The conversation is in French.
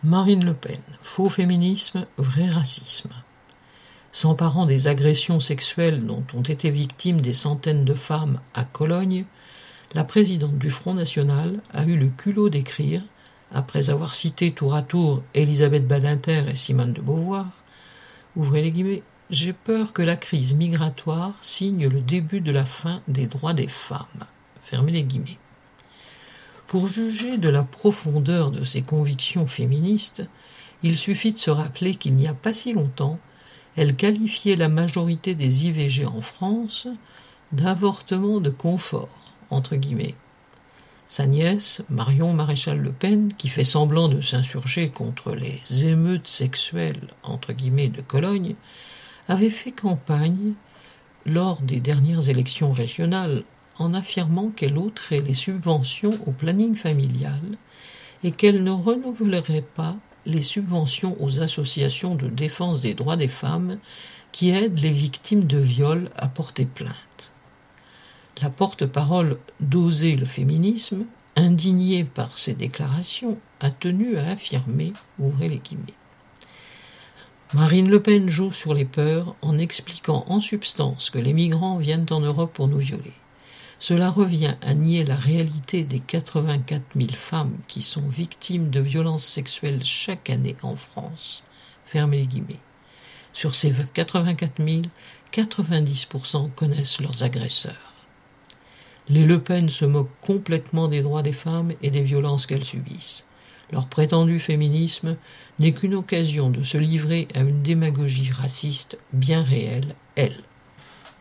Marine Le Pen, faux féminisme, vrai racisme. S'emparant des agressions sexuelles dont ont été victimes des centaines de femmes à Cologne, la présidente du Front National a eu le culot d'écrire, après avoir cité tour à tour Élisabeth Badinter et Simone de Beauvoir, ouvrez les guillemets, « J'ai peur que la crise migratoire signe le début de la fin des droits des femmes », fermez les guillemets. Pour juger de la profondeur de ses convictions féministes, il suffit de se rappeler qu'il n'y a pas si longtemps, elle qualifiait la majorité des IVG en France d'avortement de confort, entre guillemets. Sa nièce, Marion Maréchal Le Pen, qui fait semblant de s'insurger contre les émeutes sexuelles, entre guillemets, de Cologne, avait fait campagne lors des dernières élections régionales en affirmant qu'elle ôterait les subventions au planning familial et qu'elle ne renouvellerait pas les subventions aux associations de défense des droits des femmes qui aident les victimes de viols à porter plainte. La porte-parole d'Oser le féminisme, indignée par ces déclarations, a tenu à affirmer, ouvrez les guillemets, Marine Le Pen joue sur les peurs en expliquant en substance que les migrants viennent en Europe pour nous violer. Cela revient à nier la réalité des 84 000 femmes qui sont victimes de violences sexuelles chaque année en France. Fermez les guillemets. Sur ces 84 000, 90% connaissent leurs agresseurs. Les Le Pen se moquent complètement des droits des femmes et des violences qu'elles subissent. Leur prétendu féminisme n'est qu'une occasion de se livrer à une démagogie raciste bien réelle, elle.